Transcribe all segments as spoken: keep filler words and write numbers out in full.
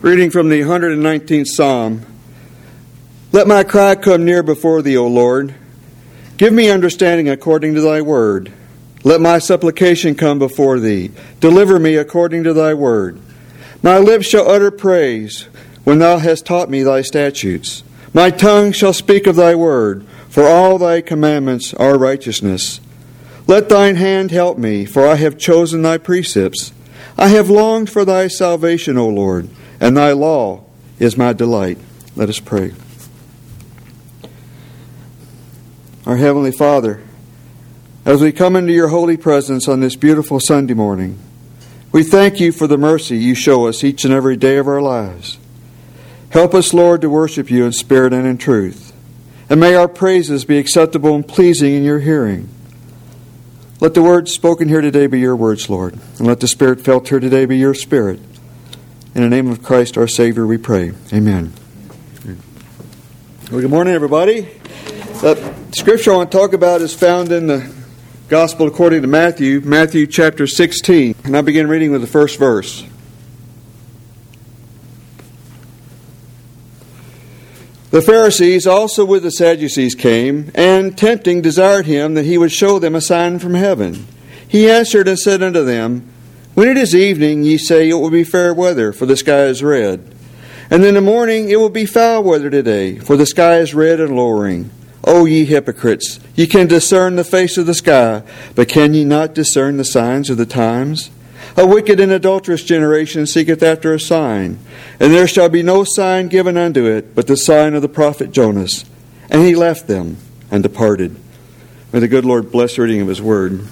Reading from the one hundred nineteenth Psalm. Let my cry come near before thee, O Lord. Give me understanding according to thy word. Let my supplication come before thee. Deliver me according to thy word. My lips shall utter praise when thou hast taught me thy statutes. My tongue shall speak of thy word, for all thy commandments are righteousness. Let thine hand help me, for I have chosen thy precepts. I have longed for thy salvation, O Lord, and thy law is my delight. Let us pray. Our Heavenly Father, as we come into your holy presence on this beautiful Sunday morning, we thank you for the mercy you show us each and every day of our lives. Help us, Lord, to worship you in spirit and in truth. And may our praises be acceptable and pleasing in your hearing. Let the words spoken here today be your words, Lord. And let the Spirit felt here today be your Spirit. In the name of Christ our Savior we pray. Amen. Well, good morning, everybody. The scripture I want to talk about is found in the Gospel according to Matthew, Matthew chapter sixteen. And I begin reading with the first verse. The Pharisees also with the Sadducees came, and tempting desired him that he would show them a sign from heaven. He answered and said unto them, When it is evening, ye say it will be fair weather, for the sky is red. And in the morning it will be foul weather today, for the sky is red and lowering. O ye hypocrites, ye can discern the face of the sky, but can ye not discern the signs of the times? A wicked and adulterous generation seeketh after a sign, and there shall be no sign given unto it, but the sign of the prophet Jonas. And he left them and departed. May the good Lord bless the reading of his word.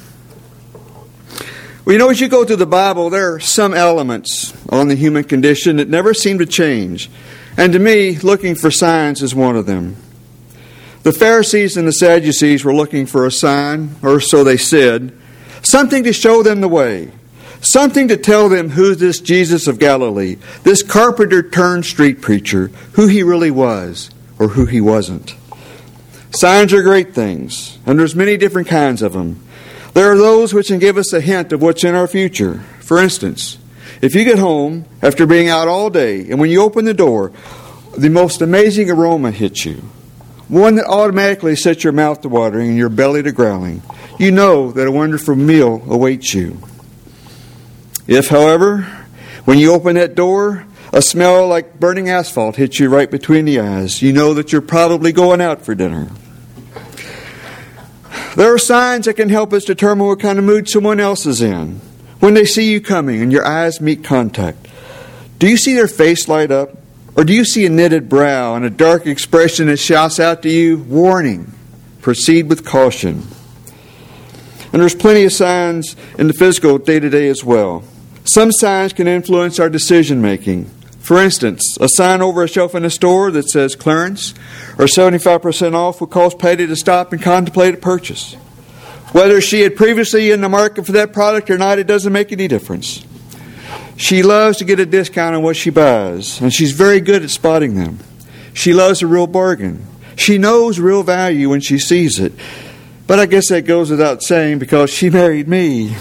Well, you know, as you go through the Bible, there are some elements on the human condition that never seem to change. And to me, looking for signs is one of them. The Pharisees and the Sadducees were looking for a sign, or so they said, something to show them the way, something to tell them who this Jesus of Galilee, this carpenter turned street preacher, who he really was, or who he wasn't. Signs are great things, and there's many different kinds of them. There are those which can give us a hint of what's in our future. For instance, if you get home after being out all day, and when you open the door, the most amazing aroma hits you, one that automatically sets your mouth to watering and your belly to growling, you know that a wonderful meal awaits you. If, however, when you open that door, a smell like burning asphalt hits you right between the eyes, you know that you're probably going out for dinner. There are signs that can help us determine what kind of mood someone else is in. When they see you coming and your eyes meet contact, do you see their face light up? Or do you see a knitted brow and a dark expression that shouts out to you, warning, proceed with caution? And there's plenty of signs in the physical day-to-day as well. Some signs can influence our decision-making. For instance, a sign over a shelf in a store that says clearance or seventy-five percent off will cause Patty to stop and contemplate a purchase. Whether she had previously in the market for that product or not, it doesn't make any difference. She loves to get a discount on what she buys, and she's very good at spotting them. She loves a real bargain. She knows real value when she sees it. But I guess that goes without saying because she married me.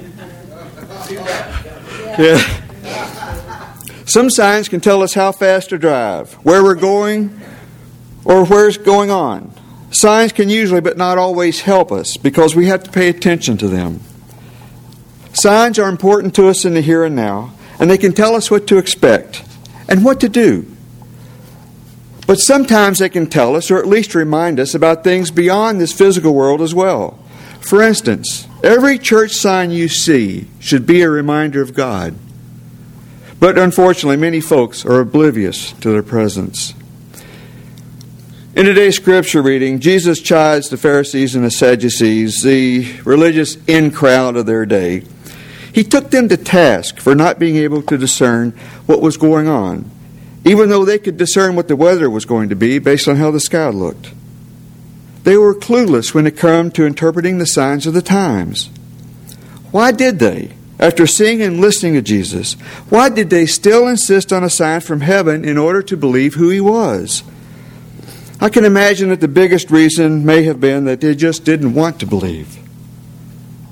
Yeah. Some signs can tell us how fast to drive, where we're going, or where's going on. Signs can usually, but not always, help us because we have to pay attention to them. Signs are important to us in the here and now, and they can tell us what to expect and what to do. But sometimes they can tell us, or at least remind us, about things beyond this physical world as well. For instance, every church sign you see should be a reminder of God. But unfortunately, many folks are oblivious to their presence. In today's scripture reading, Jesus chides the Pharisees and the Sadducees, the religious in-crowd of their day. He took them to task for not being able to discern what was going on, even though they could discern what the weather was going to be based on how the sky looked. They were clueless when it came to interpreting the signs of the times. Why did they? After seeing and listening to Jesus, why did they still insist on a sign from heaven in order to believe who he was? I can imagine that the biggest reason may have been that they just didn't want to believe.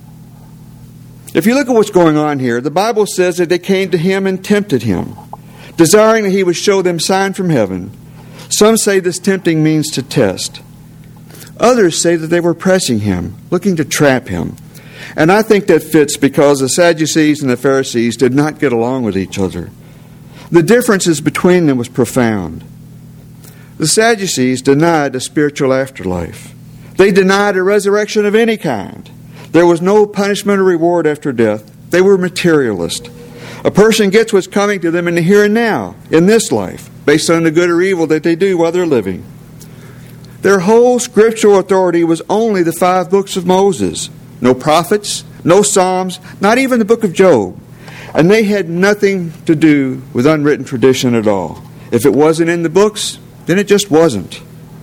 If you look at what's going on here, the Bible says that they came to him and tempted him. desiring that he would show them sign from heaven. Some say this tempting means to test. Others say that they were pressing him, looking to trap him. And I think that fits because the Sadducees and the Pharisees did not get along with each other. The differences between them was profound. The Sadducees denied a spiritual afterlife. They denied a resurrection of any kind. There was no punishment or reward after death. They were materialist. A person gets what's coming to them in the here and now, in this life, based on the good or evil that they do while they're living. Their whole scriptural authority was only the five books of Moses. No prophets, no Psalms, not even the book of Job. And they had nothing to do with unwritten tradition at all. If it wasn't in the books, then it just wasn't.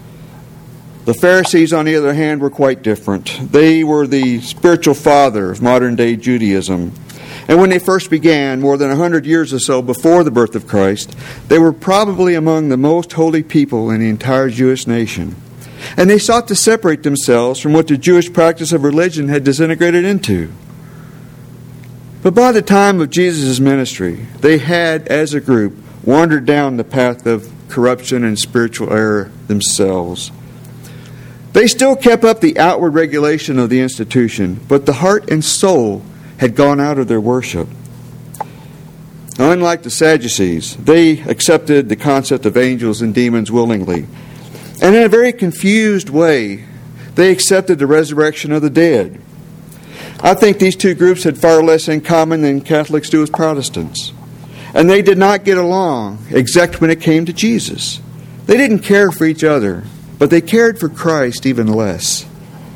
The Pharisees, on the other hand, were quite different. They were the spiritual father of modern-day Judaism. And when they first began, more than a hundred years or so before the birth of Christ, they were probably among the most holy people in the entire Jewish nation. And they sought to separate themselves from what the Jewish practice of religion had disintegrated into. But by the time of Jesus' ministry, they had, as a group, wandered down the path of corruption and spiritual error themselves. They still kept up the outward regulation of the institution, but the heart and soul had gone out of their worship. Now, unlike the Sadducees, they accepted the concept of angels and demons willingly. And in a very confused way, they accepted the resurrection of the dead. I think these two groups had far less in common than Catholics do with Protestants. And they did not get along, except when it came to Jesus. They didn't care for each other, but they cared for Christ even less.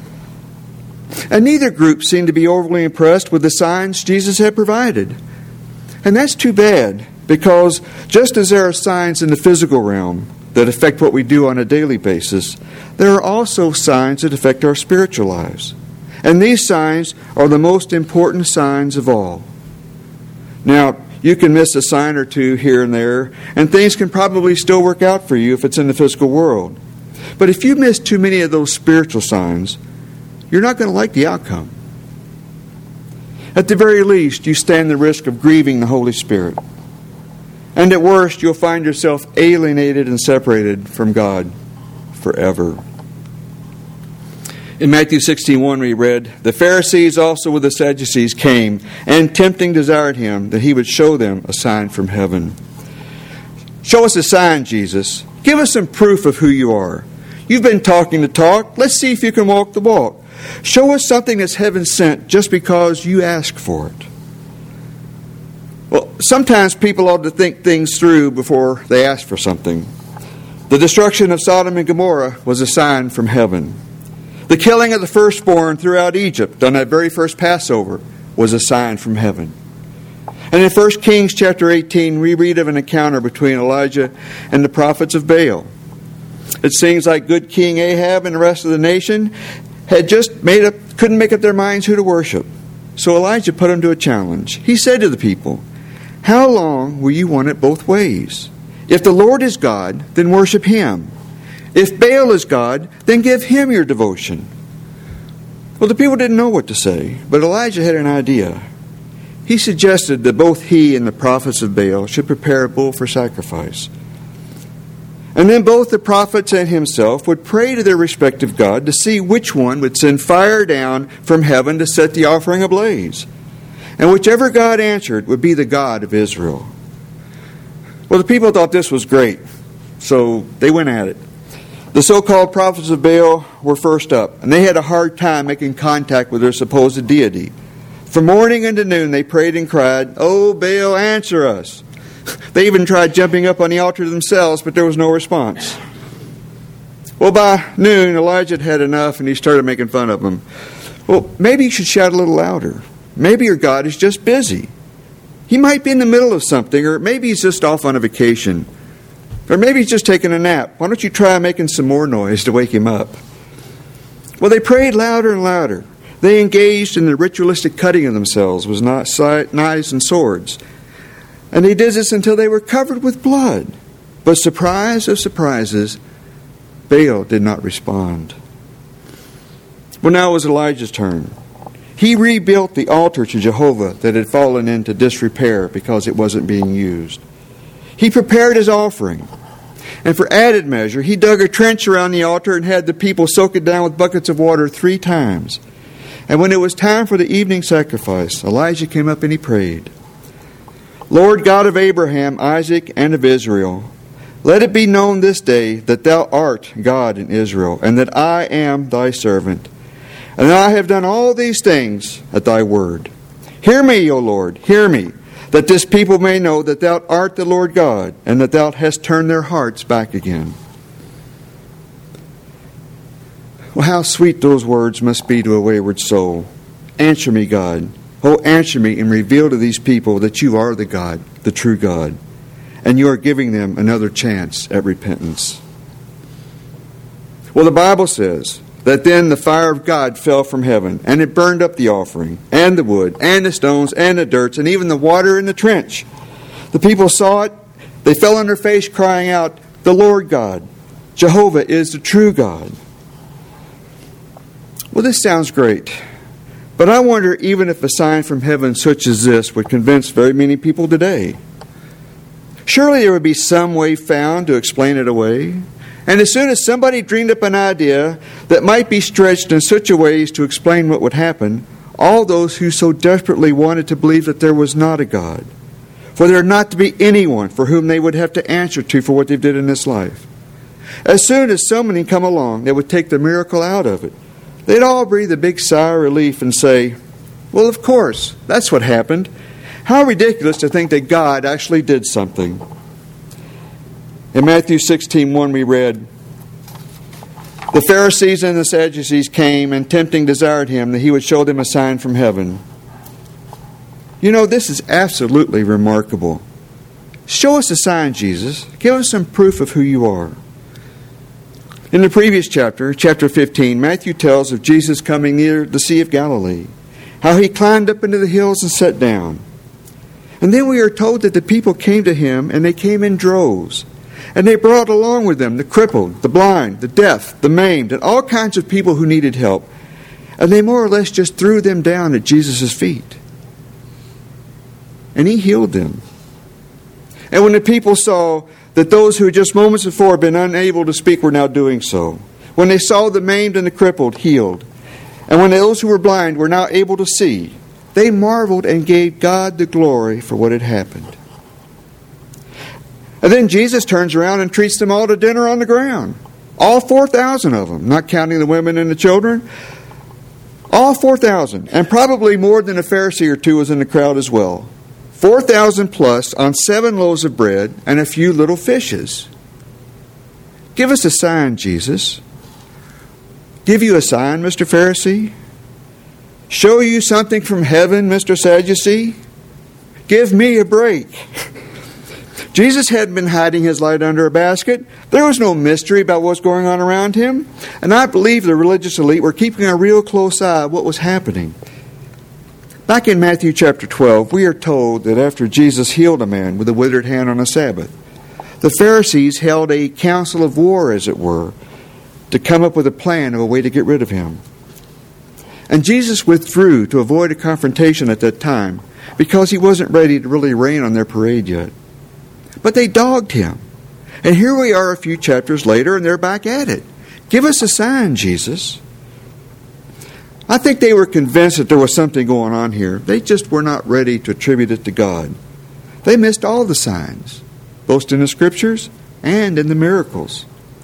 And neither group seemed to be overly impressed with the signs Jesus had provided. And that's too bad, because just as there are signs in the physical realm that affect what we do on a daily basis, there are also signs that affect our spiritual lives. And these signs are the most important signs of all. Now, you can miss a sign or two here and there, and things can probably still work out for you if it's in the physical world. But if you miss too many of those spiritual signs, you're not going to like the outcome. At the very least, you stand the risk of grieving the Holy Spirit. And at worst, you'll find yourself alienated and separated from God forever. In Matthew sixteen one we read, "The Pharisees also with the Sadducees came, and tempting desired him that he would show them a sign from heaven." Show us a sign, Jesus. Give us some proof of who you are. You've been talking the talk. Let's see if you can walk the walk. Show us something that's heaven sent just because you ask for it. Well, sometimes people ought to think things through before they ask for something. The destruction of Sodom and Gomorrah was a sign from heaven. The killing of the firstborn throughout Egypt on that very first Passover was a sign from heaven. And in First Kings chapter eighteen, we read of an encounter between Elijah and the prophets of Baal. It seems like good King Ahab and the rest of the nation had just made up, couldn't make up their minds who to worship. So Elijah put them to a challenge. He said to the people, "How long will you want it both ways? If the Lord is God, then worship him. If Baal is God, then give him your devotion." Well, the people didn't know what to say, but Elijah had an idea. He suggested that both he and the prophets of Baal should prepare a bull for sacrifice. And then both the prophets and himself would pray to their respective God to see which one would send fire down from heaven to set the offering ablaze. And whichever God answered would be the God of Israel. Well, the people thought this was great, so they went at it. The so-called prophets of Baal were first up, and they had a hard time making contact with their supposed deity. From morning unto noon they prayed and cried, "Oh, Baal, answer us." They even tried jumping up on the altar themselves, but there was no response. Well, by noon, Elijah had had enough, and he started making fun of them. Well, maybe you should shout a little louder. Maybe your God is just busy. He might be in the middle of something, or maybe he's just off on a vacation. Or maybe he's just taking a nap. Why don't you try making some more noise to wake him up? Well, they prayed louder and louder. They engaged in the ritualistic cutting of themselves with knives and swords. And they did this until they were covered with blood. But surprise of surprises, Baal did not respond. Well, now it was Elijah's turn. He rebuilt the altar to Jehovah that had fallen into disrepair because it wasn't being used. He prepared his offering. And for added measure, he dug a trench around the altar and had the people soak it down with buckets of water three times. And when it was time for the evening sacrifice, Elijah came up and he prayed, Lord God of Abraham, Isaac, and of Israel, let it be known this day that thou art God in Israel, and that I am thy servant, and that I have done all these things at thy word. Hear me, O Lord, hear me, that this people may know that thou art the Lord God, and that thou hast turned their hearts back again. Well, how sweet those words must be to a wayward soul. Answer me, God. Oh, answer me and reveal to these people that you are the God, the true God, and you are giving them another chance at repentance. Well, the Bible says that then the fire of God fell from heaven, and it burned up the offering, and the wood, and the stones, and the dirt, and even the water in the trench. The people saw it. They fell on their face, crying out, the Lord God, Jehovah is the true God. Well, this sounds great. But I wonder even if a sign from heaven such as this would convince very many people today. Surely there would be some way found to explain it away. And as soon as somebody dreamed up an idea that might be stretched in such a way as to explain what would happen, all those who so desperately wanted to believe that there was not a God, for there not to be anyone for whom they would have to answer to for what they did in this life. As soon as somebody come along that would take the miracle out of it, they'd all breathe a big sigh of relief and say, well, of course, that's what happened. How ridiculous to think that God actually did something. In Matthew sixteen one we read, the Pharisees and the Sadducees came and tempting desired him that he would show them a sign from heaven. You know, this is absolutely remarkable. Show us a sign, Jesus. Give us some proof of who you are. In the previous chapter, chapter fifteen, Matthew tells of Jesus coming near the Sea of Galilee, how he climbed up into the hills and sat down. And then we are told that the people came to him, and they came in droves. And they brought along with them the crippled, the blind, the deaf, the maimed, and all kinds of people who needed help. And they more or less just threw them down at Jesus' feet. And he healed them. And when the people saw that those who had just moments before been unable to speak were now doing so, when they saw the maimed and the crippled healed, and when those who were blind were now able to see, they marveled and gave God the glory for what had happened. And then Jesus turns around and treats them all to dinner on the ground. All four thousand of them, not counting the women and the children. All four thousand, and probably more than a Pharisee or two was in the crowd as well. four thousand plus on seven loaves of bread and a few little fishes. Give us a sign, Jesus. Give you a sign, Mister Pharisee? Show you something from heaven, Mister Sadducee? Give me a break. Jesus hadn't been hiding his light under a basket. There was no mystery about what's going on around him. And I believe the religious elite were keeping a real close eye on what was happening. Back in Matthew chapter twelve, we are told that after Jesus healed a man with a withered hand on a Sabbath, the Pharisees held a council of war, as it were, to come up with a plan of a way to get rid of him. And Jesus withdrew to avoid a confrontation at that time because he wasn't ready to really rain on their parade yet. But they dogged him. And here we are a few chapters later, and they're back at it. Give us a sign, Jesus. I think they were convinced that there was something going on here. They just were not ready to attribute it to God. They missed all the signs, both in the Scriptures and in the miracles.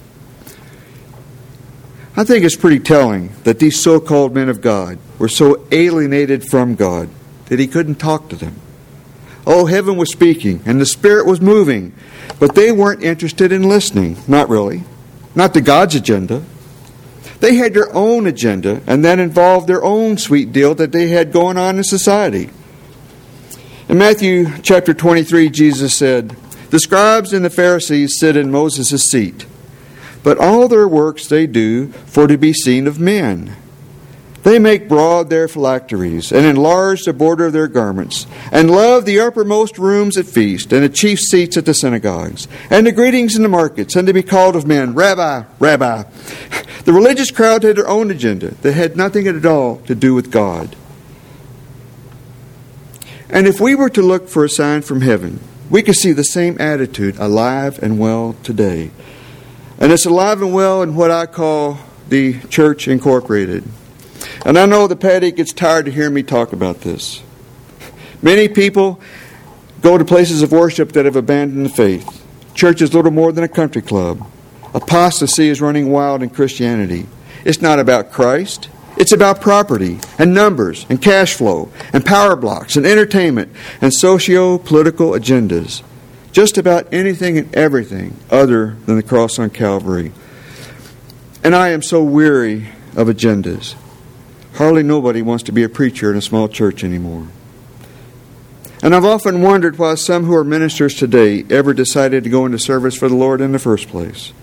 I think it's pretty telling that these so-called men of God were so alienated from God that he couldn't talk to them. Oh, heaven was speaking, and the Spirit was moving, but they weren't interested in listening. Not really. Not to God's agenda. They had their own agenda, and that involved their own sweet deal that they had going on in society. In Matthew chapter twenty-three, Jesus said, "The scribes and the Pharisees sit in Moses' seat, but all their works they do for to be seen of men. They make broad their phylacteries, and enlarge the border of their garments, and love the uppermost rooms at feast, and the chief seats at the synagogues, and the greetings in the markets, and to be called of men, Rabbi, Rabbi." The religious crowd had their own agenda that had nothing at all to do with God. And if we were to look for a sign from heaven, we can see the same attitude alive and well today. And it's alive and well in what I call the Church Incorporated. And I know that Patty gets tired of hearing me talk about this. Many people go to places of worship that have abandoned the faith. Church is little more than a country club. Apostasy is running wild in Christianity. It's not about Christ. It's about property and numbers and cash flow and power blocks and entertainment and socio-political agendas. Just about anything and everything other than the cross on Calvary. And I am so weary of agendas. Hardly nobody wants to be a preacher in a small church anymore. And I've often wondered why some who are ministers today ever decided to go into service for the Lord in the first place.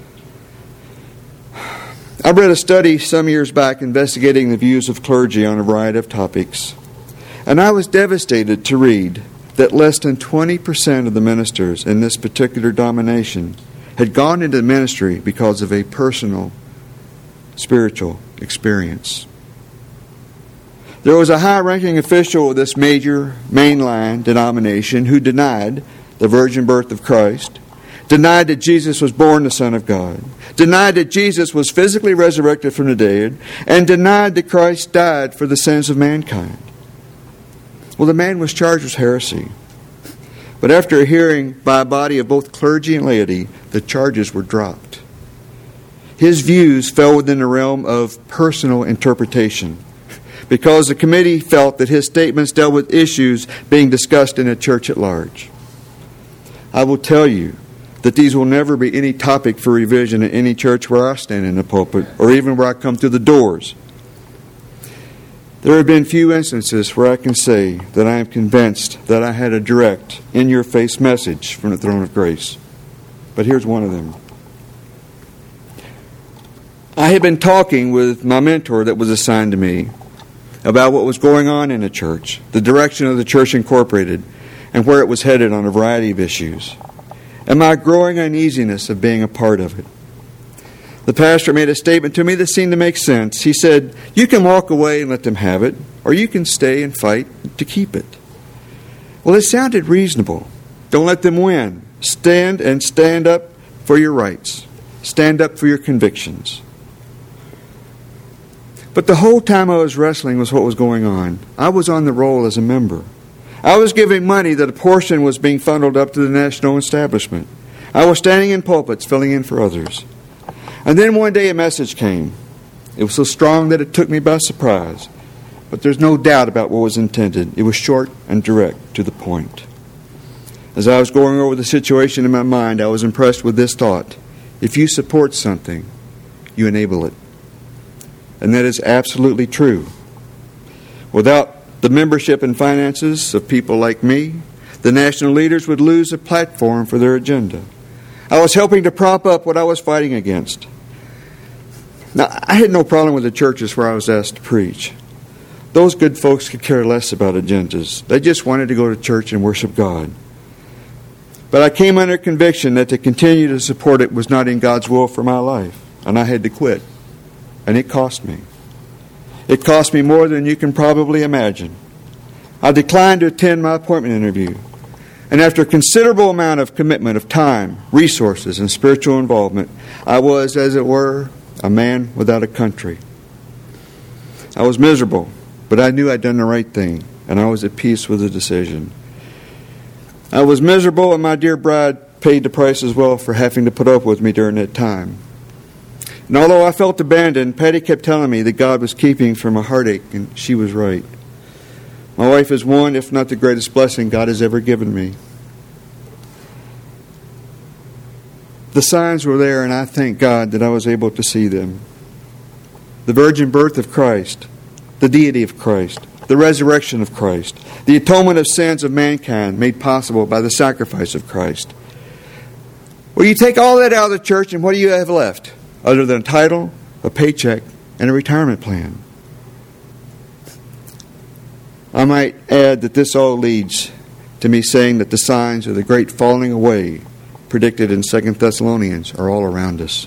I read a study some years back investigating the views of clergy on a variety of topics. And I was devastated to read that less than twenty percent of the ministers in this particular denomination had gone into ministry because of a personal spiritual experience. There was a high-ranking official of this major mainline denomination who denied the virgin birth of Christ, denied that Jesus was born the Son of God, denied that Jesus was physically resurrected from the dead, and denied that Christ died for the sins of mankind. Well, the man was charged with heresy. But after a hearing by a body of both clergy and laity, the charges were dropped. His views fell within the realm of personal interpretation because the committee felt that his statements dealt with issues being discussed in a church at large. I will tell you that these will never be any topic for revision in any church where I stand in the pulpit or even where I come through the doors. There have been few instances where I can say that I am convinced that I had a direct, in-your-face message from the throne of grace. But here's one of them. I had been talking with my mentor that was assigned to me about what was going on in the church, the direction of the Church Incorporated, and where it was headed on a variety of issues, and my growing uneasiness of being a part of it. The pastor made a statement to me that seemed to make sense. He said, "You can walk away and let them have it, or you can stay and fight to keep it." Well, it sounded reasonable. Don't let them win. Stand and stand up for your rights. Stand up for your convictions. But the whole time I was wrestling with what was going on, I was on the roll as a member. I was giving money that a portion was being funneled up to the national establishment. I was standing in pulpits, filling in for others. And then one day a message came. It was so strong that it took me by surprise. But there's no doubt about what was intended. It was short and direct, to the point. As I was going over the situation in my mind, I was impressed with this thought. If you support something, you enable it. And that is absolutely true. Without the membership and finances of people like me, the national leaders would lose a platform for their agenda. I was helping to prop up what I was fighting against. Now, I had no problem with the churches where I was asked to preach. Those good folks could care less about agendas. They just wanted to go to church and worship God. But I came under conviction that to continue to support it was not in God's will for my life, and I had to quit. And it cost me. It cost me more than you can probably imagine. I declined to attend my appointment interview. And after a considerable amount of commitment of time, resources, and spiritual involvement, I was, as it were, a man without a country. I was miserable, but I knew I'd done the right thing, and I was at peace with the decision. I was miserable, and my dear bride paid the price as well for having to put up with me during that time. And although I felt abandoned, Patty kept telling me that God was keeping from a heartache, and she was right. My wife is one, if not the greatest blessing God has ever given me. The signs were there, and I thank God that I was able to see them. The virgin birth of Christ, the deity of Christ, the resurrection of Christ, the atonement of sins of mankind made possible by the sacrifice of Christ. Well, you take all that out of the church, and what do you have left? Other than a title, a paycheck, and a retirement plan. I might add that this all leads to me saying that the signs of the great falling away predicted in Second Thessalonians are all around us.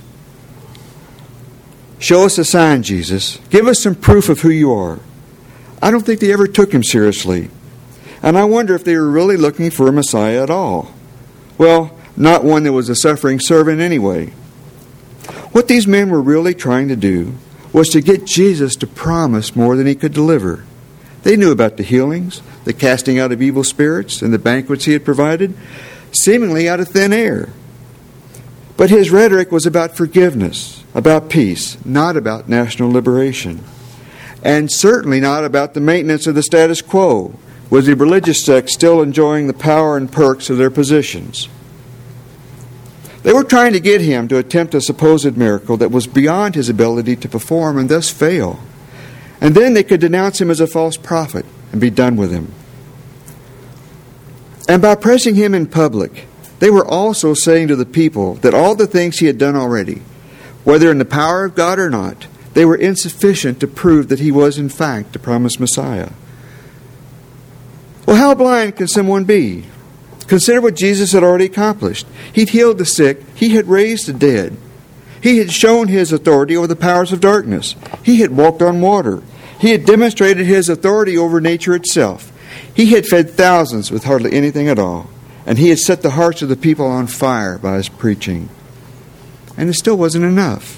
Show us a sign, Jesus. Give us some proof of who you are. I don't think they ever took him seriously. And I wonder if they were really looking for a Messiah at all. Well, not one that was a suffering servant anyway. What these men were really trying to do was to get Jesus to promise more than he could deliver. They knew about the healings, the casting out of evil spirits, and the banquets he had provided, seemingly out of thin air. But his rhetoric was about forgiveness, about peace, not about national liberation. And certainly not about the maintenance of the status quo, with the religious sects still enjoying the power and perks of their positions. They were trying to get him to attempt a supposed miracle that was beyond his ability to perform and thus fail. And then they could denounce him as a false prophet and be done with him. And by pressing him in public, they were also saying to the people that all the things he had done already, whether in the power of God or not, they were insufficient to prove that he was in fact the promised Messiah. Well, how blind can someone be? Consider what Jesus had already accomplished. He'd healed the sick. He had raised the dead. He had shown his authority over the powers of darkness. He had walked on water. He had demonstrated his authority over nature itself. He had fed thousands with hardly anything at all. And he had set the hearts of the people on fire by his preaching. And it still wasn't enough.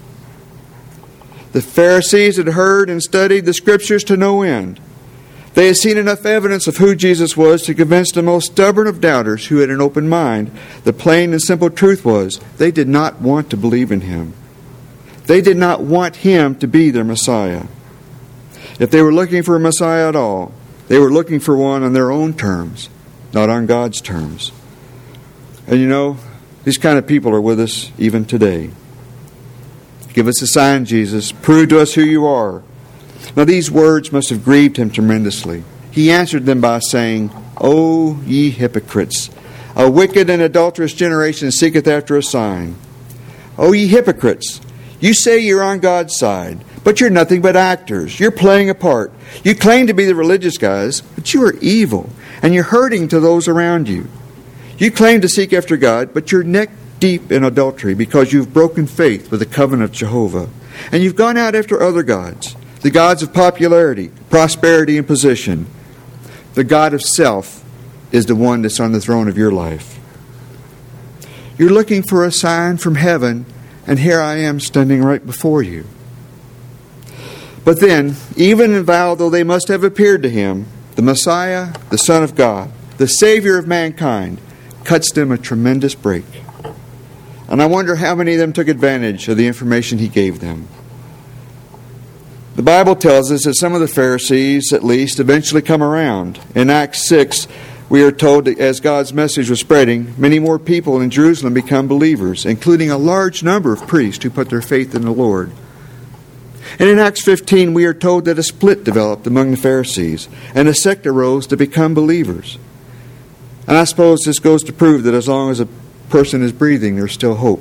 The Pharisees had heard and studied the Scriptures to no end. They had seen enough evidence of who Jesus was to convince the most stubborn of doubters who had an open mind. The plain and simple truth was they did not want to believe in him. They did not want him to be their Messiah. If they were looking for a Messiah at all, they were looking for one on their own terms, not on God's terms. And you know, these kind of people are with us even today. Give us a sign, Jesus. Prove to us who you are. Now these words must have grieved him tremendously. He answered them by saying, O ye hypocrites, a wicked and adulterous generation seeketh after a sign. O ye hypocrites, you say you're on God's side, but you're nothing but actors. You're playing a part. You claim to be the religious guys, but you are evil, and you're hurting to those around you. You claim to seek after God, but you're neck deep in adultery because you've broken faith with the covenant of Jehovah, and you've gone out after other gods, the gods of popularity, prosperity, and position. The God of self is the one that's on the throne of your life. You're looking for a sign from heaven, and here I am standing right before you. But then, even though they must have appeared to him, the Messiah, the Son of God, the Savior of mankind, cuts them a tremendous break. And I wonder how many of them took advantage of the information he gave them. The Bible tells us that some of the Pharisees, at least, eventually come around. In Acts six, we are told that as God's message was spreading, many more people in Jerusalem become believers, including a large number of priests who put their faith in the Lord. And in Acts fifteen, we are told that a split developed among the Pharisees, and a sect arose to become believers. And I suppose this goes to prove that as long as a person is breathing, there's still hope.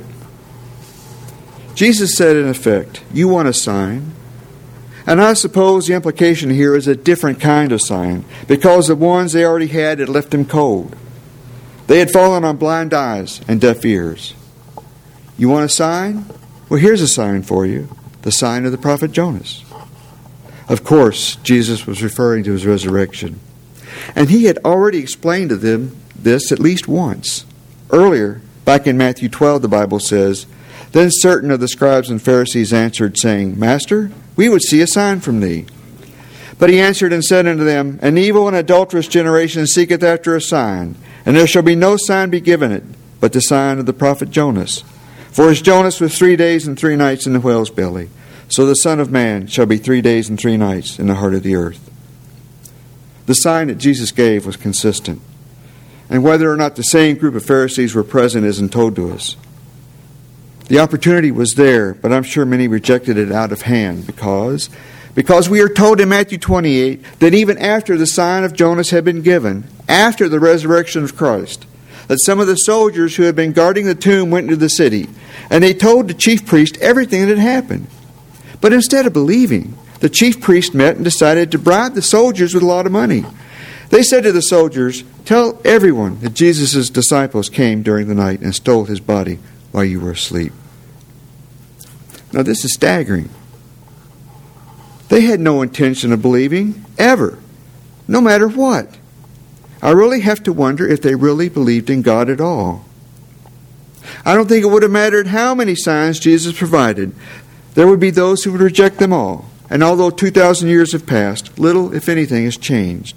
Jesus said, in effect, you want a sign? And I suppose the implication here is a different kind of sign, because the ones they already had had left them cold. They had fallen on blind eyes and deaf ears. You want a sign? Well, here's a sign for you, the sign of the prophet Jonas. Of course, Jesus was referring to his resurrection. And he had already explained to them this at least once. Earlier, back in Matthew twelve, the Bible says, Then certain of the scribes and Pharisees answered, saying, Master, we would see a sign from thee. But he answered and said unto them, An evil and adulterous generation seeketh after a sign, and there shall be no sign be given it, but the sign of the prophet Jonas. For as Jonas was three days and three nights in the whale's belly, so the Son of Man shall be three days and three nights in the heart of the earth. The sign that Jesus gave was consistent. And whether or not the same group of Pharisees were present isn't told to us. The opportunity was there, but I'm sure many rejected it out of hand because, because we are told in Matthew twenty-eight that even after the sign of Jonas had been given, after the resurrection of Christ, that some of the soldiers who had been guarding the tomb went into the city, and they told the chief priest everything that had happened. But instead of believing, the chief priest met and decided to bribe the soldiers with a lot of money. They said to the soldiers, Tell everyone that Jesus' disciples came during the night and stole his body while you were asleep. Now this is staggering. They had no intention of believing, ever, no matter what. I really have to wonder if they really believed in God at all. I don't think it would have mattered how many signs Jesus provided. There would be those who would reject them all. And although two thousand years have passed, little, if anything, has changed.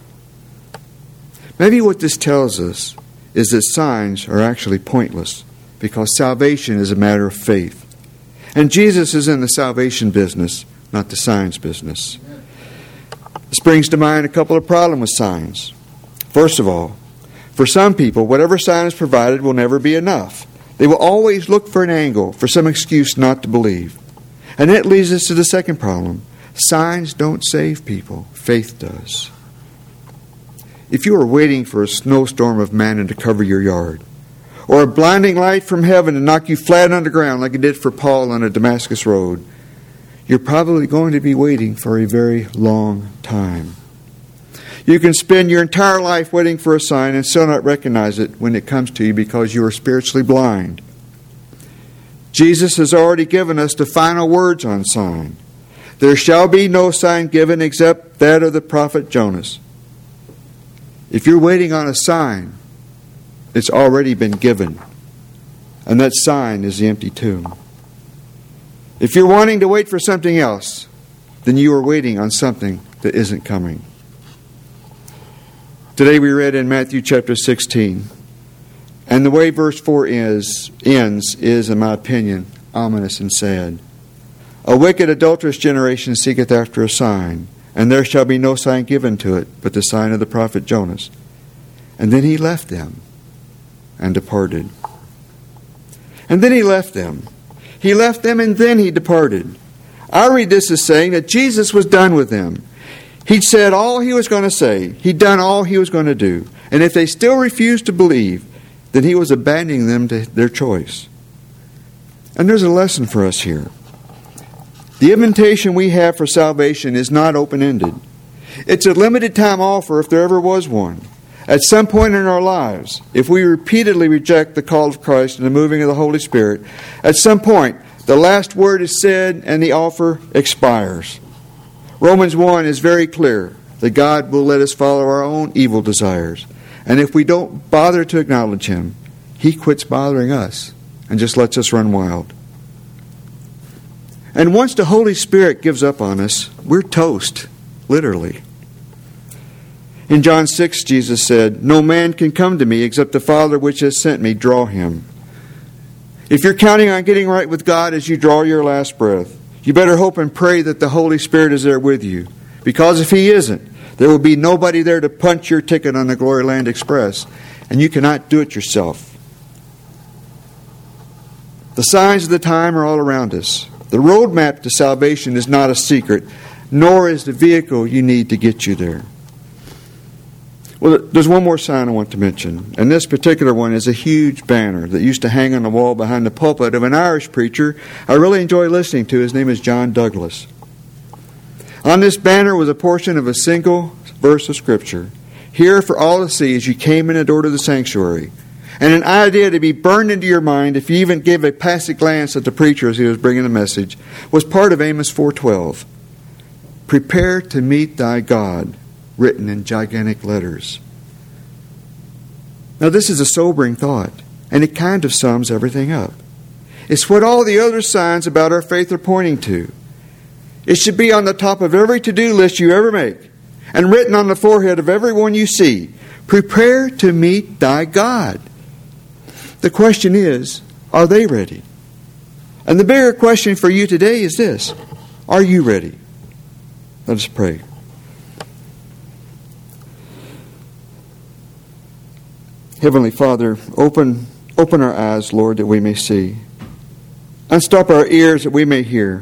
Maybe what this tells us is that signs are actually pointless because salvation is a matter of faith. And Jesus is in the salvation business, not the signs business. This brings to mind a couple of problems with signs. First of all, for some people, whatever sign is provided will never be enough. They will always look for an angle, for some excuse not to believe. And that leads us to the second problem. Signs don't save people. Faith does. If you are waiting for a snowstorm of manna to cover your yard, or a blinding light from heaven to knock you flat on the ground like it did for Paul on a Damascus road, you're probably going to be waiting for a very long time. You can spend your entire life waiting for a sign and still not recognize it when it comes to you because you are spiritually blind. Jesus has already given us the final words on sign. There shall be no sign given except that of the prophet Jonas. If you're waiting on a sign, it's already been given. And that sign is the empty tomb. If you're wanting to wait for something else, then you are waiting on something that isn't coming. Today we read in Matthew chapter sixteen. And the way verse four is, ends is, in my opinion, ominous and sad. A wicked, adulterous generation seeketh after a sign, and there shall be no sign given to it, but the sign of the prophet Jonas. And then he left them and departed. And then he left them. He left them and then he departed. I read this as saying that Jesus was done with them. He'd said all he was going to say. He'd done all he was going to do. And if they still refused to believe, then he was abandoning them to their choice. And there's a lesson for us here. The invitation we have for salvation is not open-ended. It's a limited time offer if there ever was one. At some point in our lives, if we repeatedly reject the call of Christ and the moving of the Holy Spirit, at some point the last word is said and the offer expires. Romans one is very clear that God will let us follow our own evil desires. And if we don't bother to acknowledge Him, He quits bothering us and just lets us run wild. And once the Holy Spirit gives up on us, we're toast, literally. In John six, Jesus said, "No man can come to me except the Father which has sent me draw him." If you're counting on getting right with God as you draw your last breath, you better hope and pray that the Holy Spirit is there with you. Because if He isn't, there will be nobody there to punch your ticket on the Glory Land Express, and you cannot do it yourself. The signs of the time are all around us. The roadmap to salvation is not a secret, nor is the vehicle you need to get you there. Well, there's one more sign I want to mention, and this particular one is a huge banner that used to hang on the wall behind the pulpit of an Irish preacher I really enjoy listening to. His name is John Douglas. On this banner was a portion of a single verse of Scripture. Here for all to see as you came in the door to the sanctuary. And an idea to be burned into your mind if you even gave a passing glance at the preacher as he was bringing the message was part of Amos four twelve. Prepare to meet thy God, written in gigantic letters. Now this is a sobering thought, and it kind of sums everything up. It's what all the other signs about our faith are pointing to. It should be on the top of every to-do list you ever make, and written on the forehead of everyone you see. Prepare to meet thy God. The question is, are they ready? And the bigger question for you today is this: are you ready? Let us pray. Heavenly Father, open, open our eyes, Lord, that we may see. Unstop our ears that we may hear.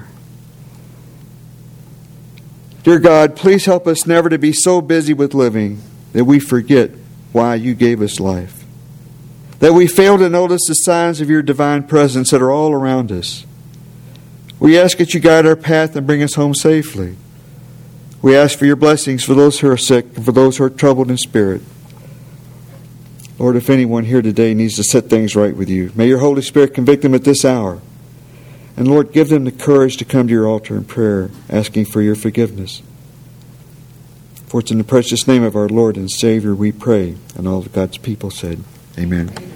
Dear God, please help us never to be so busy with living that we forget why you gave us life. That we fail to notice the signs of your divine presence that are all around us. We ask that you guide our path and bring us home safely. We ask for your blessings for those who are sick and for those who are troubled in spirit. Lord, if anyone here today needs to set things right with you, may your Holy Spirit convict them at this hour. And Lord, give them the courage to come to your altar in prayer, asking for your forgiveness. For it's in the precious name of our Lord and Savior we pray. And all of God's people said, Amen.